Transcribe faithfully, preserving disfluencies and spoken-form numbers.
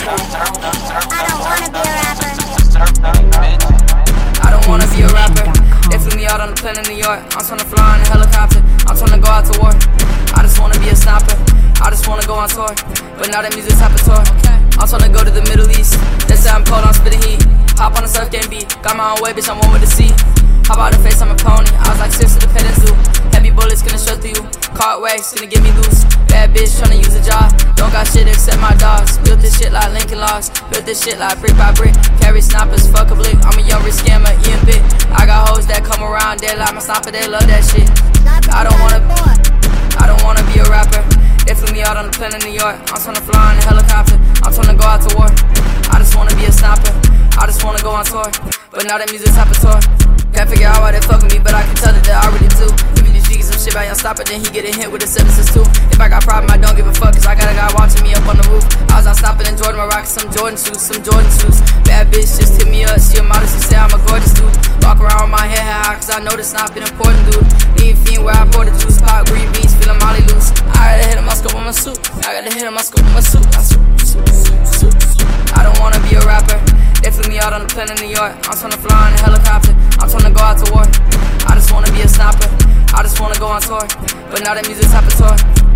I don't wanna be a rapper. They flew me out on the plane in New York. I'm tryna fly in a helicopter. I'm tryna go out to war. I just wanna be a sniper. I just wanna go on tour. But now that music's type of tour. I'm tryna go to the Middle East. They say I'm cold, I'm spitting heat. Hop on the surf game beat. Got my own way, bitch, I'm one with the sea. Hop out the face, I'm a pony. I was like six to the petting zoo. Heavy bullets gonna show through you. Cart wax gonna get me loose. Bad bitch tryna use a job. Don't got shit except my dogs. Built this shit like Lincoln Logs. Built this shit like brick by brick. Carry snipers, fuck a blick. I'm a young rich scammer, Ian Bit. I got hoes that come around, they like my sniper, they love that shit. I don't wanna, I don't wanna be a rapper. They flew me out on the plane in New York. I'm tryna fly in a helicopter. I'm tryna go out to war. I just wanna be a sniper. I just wanna go on tour. But now that music's type of tour. Can't figure out why they fuck with me, but I can tell that they already do. Give me these G's some shit about young stopper, then he get a hit with a seven six two. If I got problem, I don't give a fuck, cause I got a guy watching me up on the roof. I was out stopping in Jordan, my rocks, some Jordan shoes, some Jordan shoes. Bad bitch just hit me up, she a model, she say I'm a gorgeous dude. Walk around with my hair high, cause I know this not been important, dude. Need fiend where I pour the juice, pop green beans, feeling Molly loose. I gotta hit him, my scope on my suit. I gotta hit him, my scope on my suit. I don't wanna be a rapper. They flew me out on the plane in New York. I'm tryna fly in a helicopter. I'm tryna go out to war. I just wanna be a sniper. I just wanna go on tour. But now that music's type of tour.